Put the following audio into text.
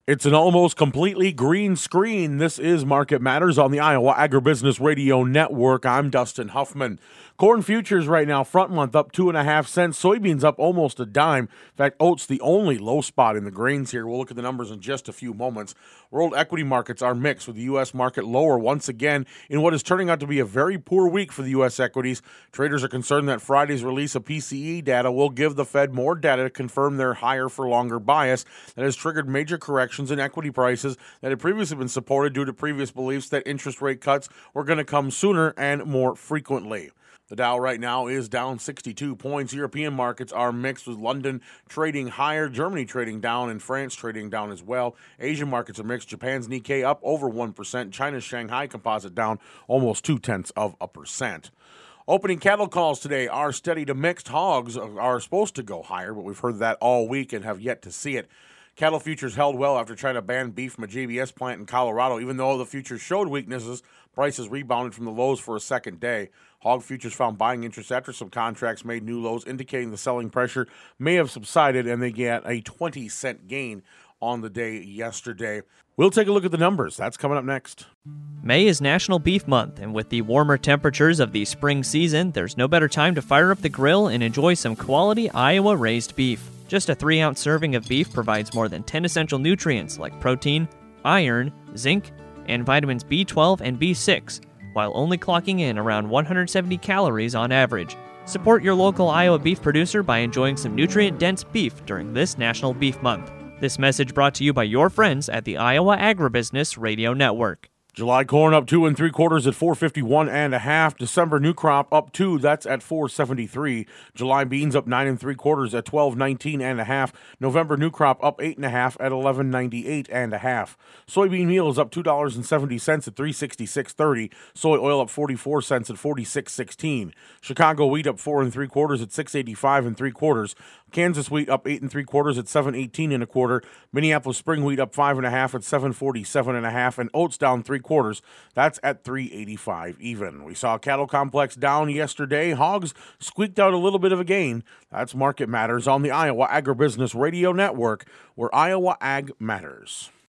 It's an almost completely green screen. This is Market Matters on the Iowa Agribusiness Radio Network. I'm Dustin Huffman. Corn futures right now, front month up 2.5 cents. Soybeans up almost a dime. In fact, oats the only low spot in the grains here. We'll look at the numbers in just a few moments. World equity markets are mixed, with the U.S. market lower once again in what is turning out to be a very poor week for the U.S. equities. Traders are concerned that Friday's release of PCE data will give the Fed more data to confirm their higher for longer bias that has triggered major corrections in equity prices that had previously been supported due to previous beliefs that interest rate cuts were going to come sooner and more frequently. The Dow right now is down 62 points. European markets are mixed, with London trading higher, Germany trading down, and France trading down as well. Asian markets are mixed. Japan's Nikkei up over 1%. China's Shanghai Composite down almost 0.2%. Opening cattle calls today are steady to mixed. Hogs are supposed to go higher, but we've heard that all week and have yet to see it. Cattle futures held well after trying to ban beef from a JBS plant in Colorado. Even though the futures showed weaknesses, prices rebounded from the lows for a second day. Hog futures found buying interest after some contracts made new lows, indicating the selling pressure may have subsided, and they get a 20-cent gain on the day yesterday. We'll take a look at the numbers. That's coming up next. May is National Beef Month, and with the warmer temperatures of the spring season, there's no better time to fire up the grill and enjoy some quality Iowa-raised beef. Just a 3-ounce serving of beef provides more than 10 essential nutrients like protein, iron, zinc, and vitamins B12 and B6, while only clocking in around 170 calories on average. Support your local Iowa beef producer by enjoying some nutrient-dense beef during this National Beef Month. This message brought to you by your friends at the Iowa Agribusiness Radio Network. July corn up 2 3/4 at 451.5. December new crop up 2, that's at 473. July beans up 9 3/4 at 1219.5. November new crop up 8.5 at 1198.5. Soybean meal is up $2.70 at 366.30. Soy oil up 44 cents at 46.16. Chicago wheat up 4 3/4 at 685 3/4. Kansas wheat up 8 3/4 at 718 1/4. Minneapolis spring wheat up 5.5 at 747.5, and oats down 3/4. That's at 385 even. We saw cattle complex down yesterday. Hogs squeaked out a little bit of a gain. That's Market Matters on the Iowa Agribusiness Radio Network, where Iowa Ag matters.